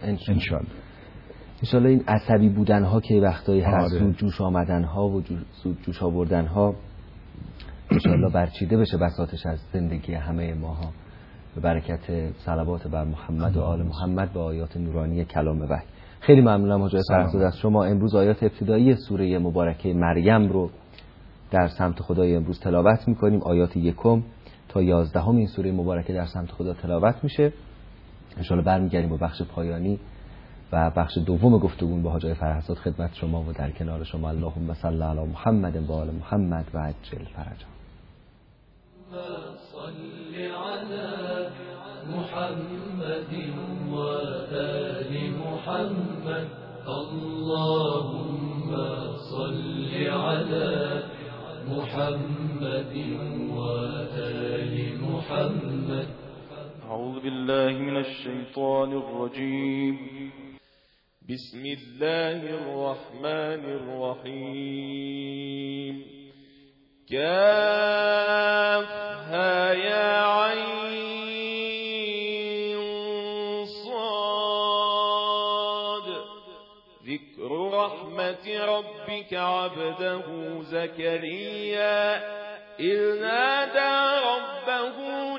این عصبی بودن ها که وقتایی هست، زود جوش آمدن ها و زود جوش آوردن ها ان شاءالله برچیده بشه بساطش از زندگی همه ماها به برکت صلوات بر محمد و آل محمد و آیات نورانی کلام وحی. خیلی ممنونم حاج فرزاد از شما. امروز آیات ابتدایی سوره مبارکه مریم رو در سمت خدای امروز تلاوت میکنیم. آیات 1 تا 11 این سوره مبارکه در سمت خدا تلاوت میشه. ان شاءالله برمیگردیم با بخش پایانی و بخش دوم گفتگو با حاج فرزاد خدمت شما و در کنار شما. اللهم صل علی محمد و آل محمد و عجل فرجا. صل على محمد وآل محمد. اللهم صل على محمد وآل محمد. أعوذ بالله من الشيطان الرجيم. بسم الله الرحمن الرحيم. كافها يا عين ربك عبده زكريا إذ نادى ربه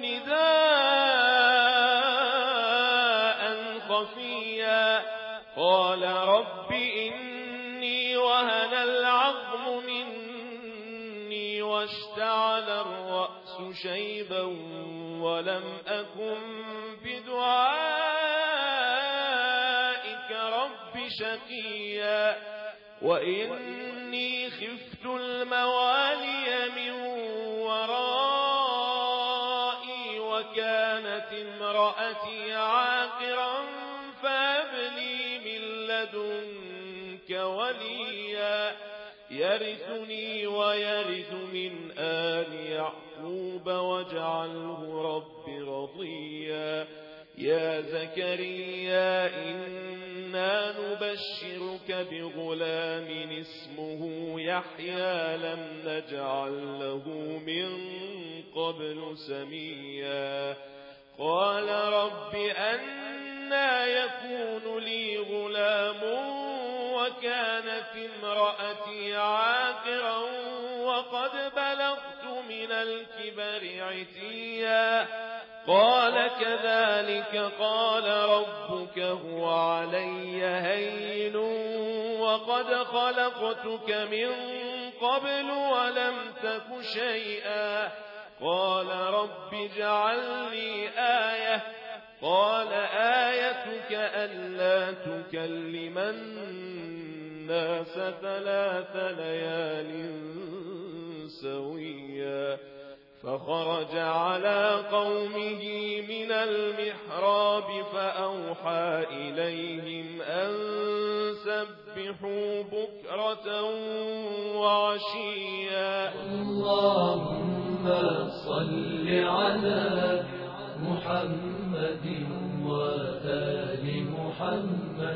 نداء خفيا قال رب إني وهن العظم مني واشتعل الرأس شيبا ولم أكن بدعائك رب شقيا وإني خفت الموالي من ورائي وكانت امرأتي عاقرا فهب لي من لدنك وليا يرثني ويرث من آل يعقوب واجعله رب رضيا يا زكريا إنا نبشرك بغلام اسمه يحيى لم نجعل له من قبل سميا قال رب أنى يكون لي غلام وكانت امرأتي عاقرا وقد بلغت من الكبر عتيا قال كذلك قال ربك هو علي هين وقد خلقتك من قبل ولم تك شيئا قال رب اجعل لي آية قال آيتك ألا تكلم الناس 3 ليال سويا فخرج على قومه من المحراب فأوحى إليهم أن سبحوا بكرة وعشيا اللهم صل على محمد وآل محمد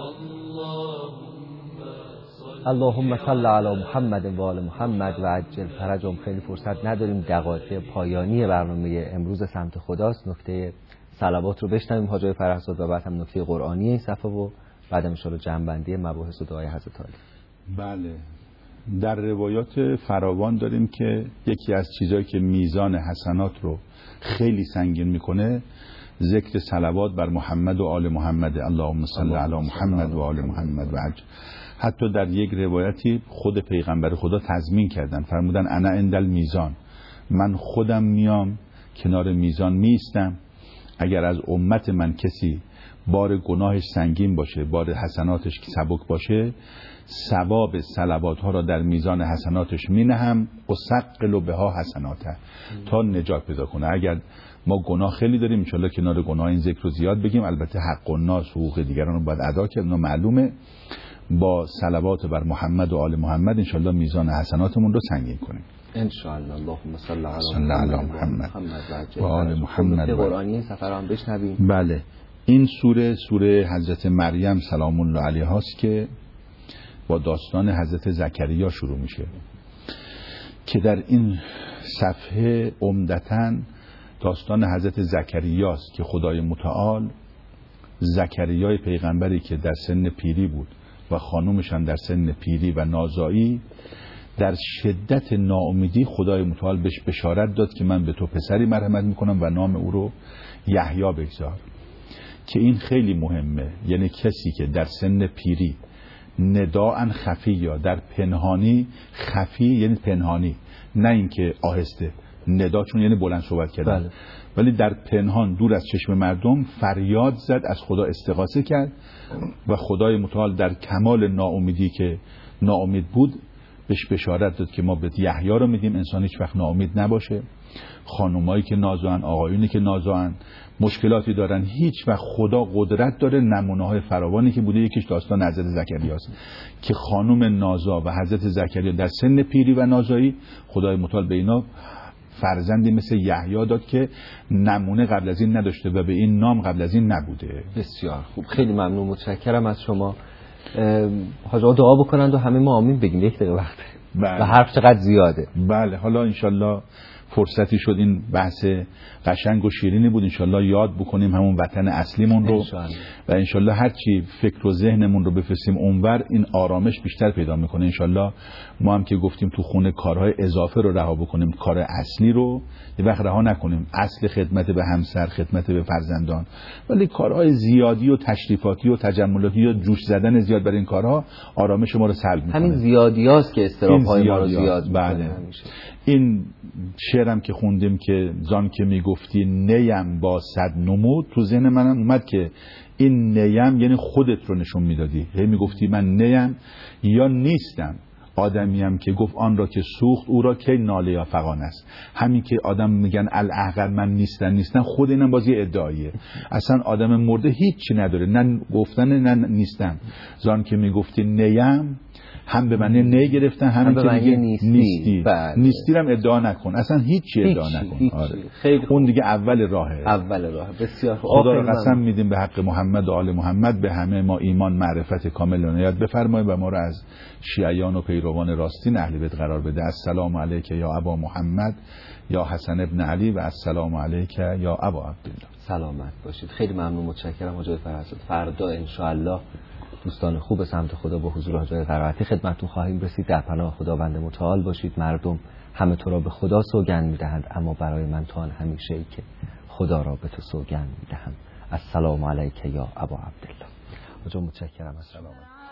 اللهم صل علی محمد و آل محمد و عجل فرجهم. خیلی فرصت نداریم، دقایق پایانی برنامه امروز سمت خداست. نکته صلوات رو بشنویم حاجی فرهزاد و بعد هم نکته قرآنی این صفحه و بعد ان شاءالله جمع‌بندی مباحث و دعای حضرت عالی. بله، در روایات فراوان داریم که یکی از چیزایی که میزان حسنات رو خیلی سنگین میکنه ذکر صلوات بر محمد و آل محمد. اللهم صل علی محمد و آل محمد و عجل. حتی در یک روایتی خود پیغمبر خدا تضمین کردن، فرمودن انا عند المیزان، من خودم میام کنار میزان میستم، اگر از امت من کسی بار گناهش سنگین باشه، بار حسناتش سبک باشه، ثواب صلوات ها را در میزان حسناتش مینهم و ثقل بها حسناته تا نجات پیدا کنه. اگر ما گناه خیلی داریم، انشالله کنار گناه این ذکر رو زیاد بگیم. البته حق الناس، حقوق دیگران رو باید ادا کرد، معلومه. با صلوات بر محمد و آل محمد انشالله میزان حسناتمون رو سنگین کنیم انشالله. اللهم صل علی محمد و آل محمد. قرآنی سفر هم بشنویم. بله، این سوره حضرت مریم سلام الله علیها است که با داستان حضرت زکریا شروع میشه که در این صفحه عمدتاً داستان حضرت زکریا است که خدای متعال زکریای پیغمبری که در سن پیری بود و خانومش هم در سن پیری و نازایی، در شدت ناامیدی خدای متعال بهش بشارت داد که من به تو پسری مرحمت میکنم و نام او رو یحیی بگذار. که این خیلی مهمه، یعنی کسی که در سن پیری نداء خفی یا در پنهانی، خفی یعنی پنهانی، نه اینکه آهسته، ندا چون یعنی بلند صحبت کردن، بله. ولی در پنهان دور از چشم مردم فریاد زد، از خدا استغاثه کرد و خدای متعال در کمال ناامیدی که ناامید بود بهش بشارت داد که ما به یحیی رو میدیم، انسان هیچ وقت ناامید نباشه. خانمایی که نازوان، آقایونی که نازوان، مشکلاتی دارن، هیچ وقت خدا قدرت داره. نمونه‌های فراوانی که بوده، یکیش داستان حضرت زکریاست که خانم نازا و حضرت زکریا در سن پیری و نازایی خدای متعال به اینا فرزندی مثل یحیی داد که نمونه قبل از این نداشته و به این نام قبل از این نبوده. بسیار خوب، خیلی ممنون، متشکرم از شما. حاجا دعا بکنند و همه ما آمین بگیم، یک دقیقه وقت. بله. و حرف چقدر زیاده. بله، حالا انشالله فرصتی شد این بحث قشنگ و شیرینی بود. انشالله یاد بکنیم همون وطن اصلیمون رو و انشالله هرچی فکر و ذهنمون رو بفرستیم اونور این آرامش بیشتر پیدا میکنه. انشالله ما هم که گفتیم تو خونه کارهای اضافه رو رها بکنیم، کار اصلی رو یه وقت رها نکنیم، اصل خدمت به همسر، خدمت به فرزندان، ولی کارهای زیادی و تشریفاتی و تجملاتی و جوش زدن زیاد برای این کارها آرامش ما رو سلب میکنه. همین زیادیاست که استراب‌های ما رو زیاد بله. این شعرم که خوندیم که زان که میگفتی نیم با صد نمود، تو ذهن منم اومد که این نیم یعنی خودت رو نشون میدادی. هی میگفتی من نیم یا نیستم، آدمیم که گفت آن را که سوخت او را که ناله یا فغان است. همین که آدم میگن الاحقر من نیستن خود اینم بازی ادعاییه. اصلا آدم مرده هیچی نداره، نه گفتن نه نیستن. زان که میگفتی نیم هم به معنی نه گرفتن، هم به معنی نیستی. نیستی هم ادعا نکن، اصلا هیچی ادعا نکن. آره. خیلی اون دیگه اول راهه. بسیار خدا را قسم میدیم به حق محمد و آل محمد به همه ما ایمان معرفت کامل عنایت بفرمایید و ما را از شیعیان و پیروان راستین اهل بیت قرار بده. السلام علیک یا ابا محمد یا حسن ابن علی و السلام علیک یا ابا عبدالله. سلامت باشید. خیلی ممنون، متشکرم حاج فرزاد. فردا ان شاء الله دوستان خوب سمت خدا با حضور حاج قرائتی خدمتتون خواهیم رسید. در پناه خداوند متعال باشید. مردم همه تو را به خدا سوگند میدهند، اما برای من تو آن همیشه ای که خدا را به تو سوگند میدهم. السلام علیک یا ابا عبدالله. حاج متشکرم. السلام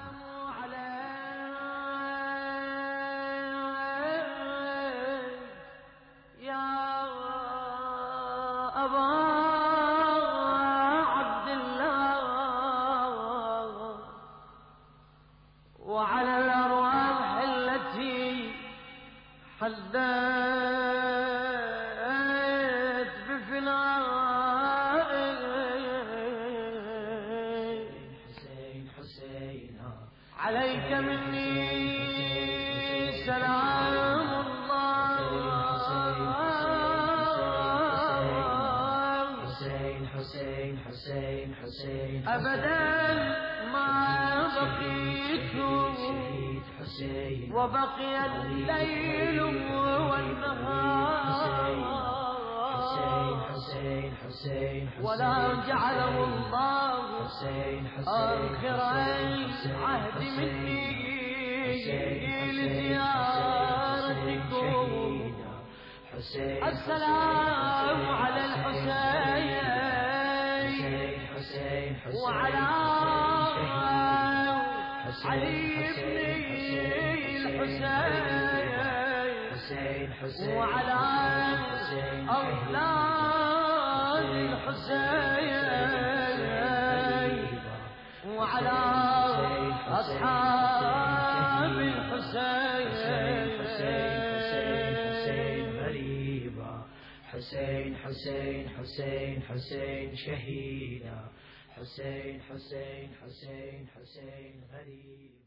عليك مني سلام الله. حسين حسين حسين أبدا ما بقيت وبقي الليل والنهار ولا جعله الله آخر عهد مني لزيارتكم. السلام على الحسين وعلى علي بن الحسين وعلى أولاد الحسين وعلى أصحاب الحسين. حسين حسين حسين حسين شهيدا. حسين حسين حسين حسين غريب.